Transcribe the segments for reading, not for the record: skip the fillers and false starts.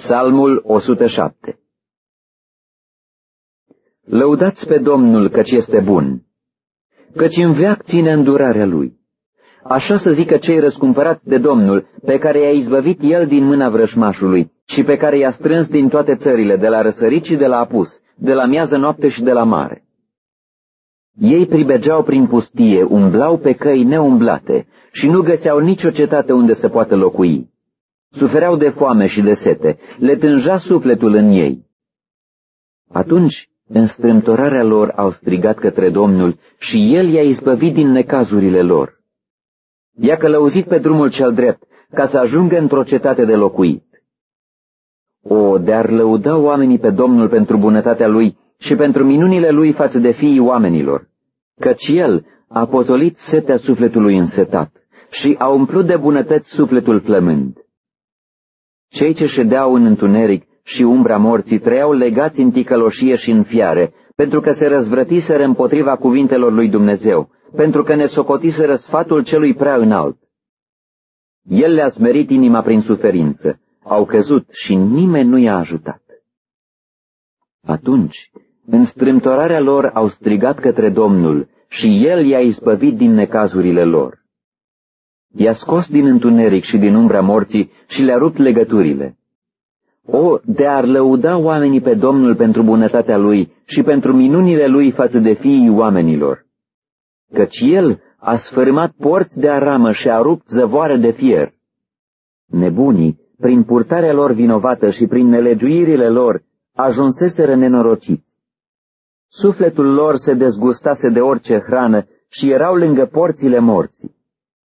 Psalmul 107. Lăudați pe Domnul căci este bun, căci în veac ține îndurarea Lui. Așa să zică cei răscumpărați de Domnul, pe care i-a izbăvit El din mâna vrășmașului și pe care i-a strâns din toate țările, de la răsărit și de la apus, de la miază noapte și de la mare. Ei pribegeau prin pustie, umblau pe căi neumblate și nu găseau nicio cetate unde să poată locui. Sufereau de foame și de sete, le tânja sufletul în ei. Atunci, în strâmtorarea lor, au strigat către Domnul și El i-a izbăvit din necazurile lor. I-a călăuzit pe drumul cel drept, ca să ajungă într-o cetate de locuit. O, de-ar lăuda oamenii pe Domnul pentru bunătatea Lui și pentru minunile Lui față de fiii oamenilor, căci El a potolit setea sufletului însetat și a umplut de bunătăți sufletul flămând. Cei ce ședeau în întuneric și umbra morții trăiau legați în ticăloșie și în fiare, pentru că se răzvrătiseră împotriva cuvintelor lui Dumnezeu, pentru că ne socotiseră sfatul celui prea înalt. El le-a smerit inima prin suferință, au căzut și nimeni nu i-a ajutat. Atunci, în strâmtorarea lor au strigat către Domnul și El i-a izbăvit din necazurile lor. I-a scos din întuneric și din umbra morții și le-a rupt legăturile. O, de-ar lăuda oamenii pe Domnul pentru bunătatea Lui și pentru minunile Lui față de fiii oamenilor, căci El a sfărâmat porți de aramă și a rupt zăvoare de fier. Nebunii, prin purtarea lor vinovată și prin nelegiuirile lor, ajunseseră nenorociți. Sufletul lor se dezgustase de orice hrană și erau lângă porțile morții.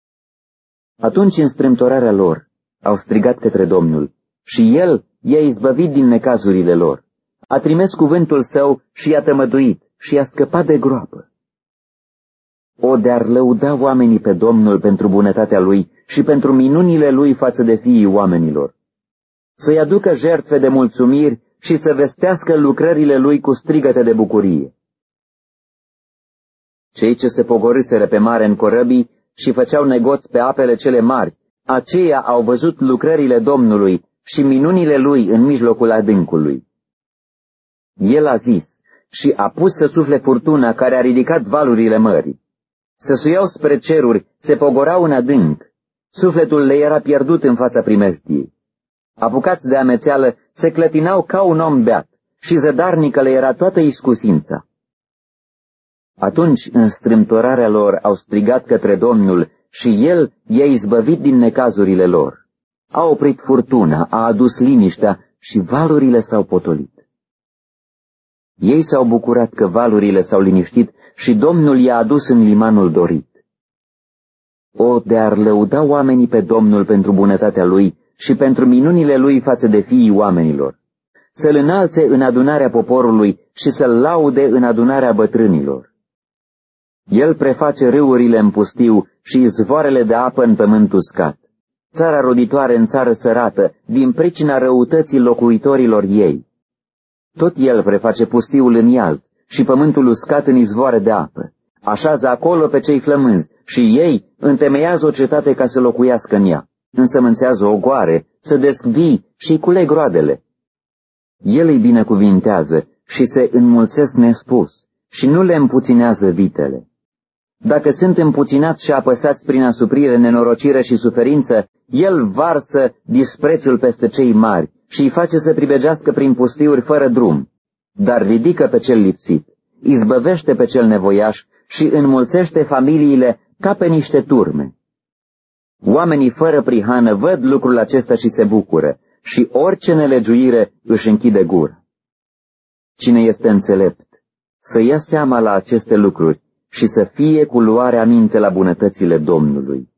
Atunci, în strâmtorarea lor, au strigat către Domnul și El i-a izbăvit din necazurile lor. A trimis cuvântul Său și i-a tămăduit și i-a scăpat de groapă. O, de-ar lăuda oamenii pe Domnul pentru bunătatea Lui și pentru minunile Lui față de fiii oamenilor, să-i aducă jertfe de mulțumiri și să vestească lucrările Lui cu strigăte de bucurie. Cei ce se pogorâseră pe mare în corăbii și făceau negoți pe apele cele mari, aceia au văzut lucrările Domnului și minunile Lui în mijlocul adâncului. El a zis și a pus să sufle furtuna care a ridicat valurile mării. Se suiau spre ceruri, se pogorau în adânc. Sufletul le era pierdut în fața primejdiei. Apucați de amețeală, se clătinau ca un om beat și zădarnică le era toată iscusința. Atunci, în strâmtorarea lor, au strigat către Domnul și El i-a izbăvit din necazurile lor. A oprit furtuna, a adus liniștea și valurile s-au potolit. Ei s-au bucurat că valurile s-au liniștit și Domnul i-a adus în limanul dorit. O, de-ar lăuda oamenii pe Domnul pentru bunătatea Lui și pentru minunile Lui față de fiii oamenilor, să-L înalțe în adunarea poporului și să-L laude în adunarea bătrânilor. El preface râurile în pustiu și izvoarele de apă în pământ uscat, țara roditoare în țară sărată, din pricina răutății locuitorilor ei. Tot El preface pustiul în iaz și pământul uscat în izvoare de apă. Așează acolo pe cei flămânzi și ei întemeiază o cetate ca să locuiască în ea. Însămânțează ogoare, să desc vii și culeg roadele. El îi binecuvintează și se înmulțesc nespus și nu le împuținează vitele. Dacă sunt împuținați și apăsați prin asuprire, nenorocire și suferință, El varsă disprețul peste cei mari și îi face să pribegească prin pustiuri fără drum, dar ridică pe cel lipsit, izbăvește pe cel nevoiaș și înmulțește familiile ca pe niște turme. Oamenii fără prihană văd lucrul acesta și se bucură și orice nelegiuire își închide gura. Cine este înțelept, să ia seama la aceste lucruri și să fie cu luare aminte la bunătățile Domnului.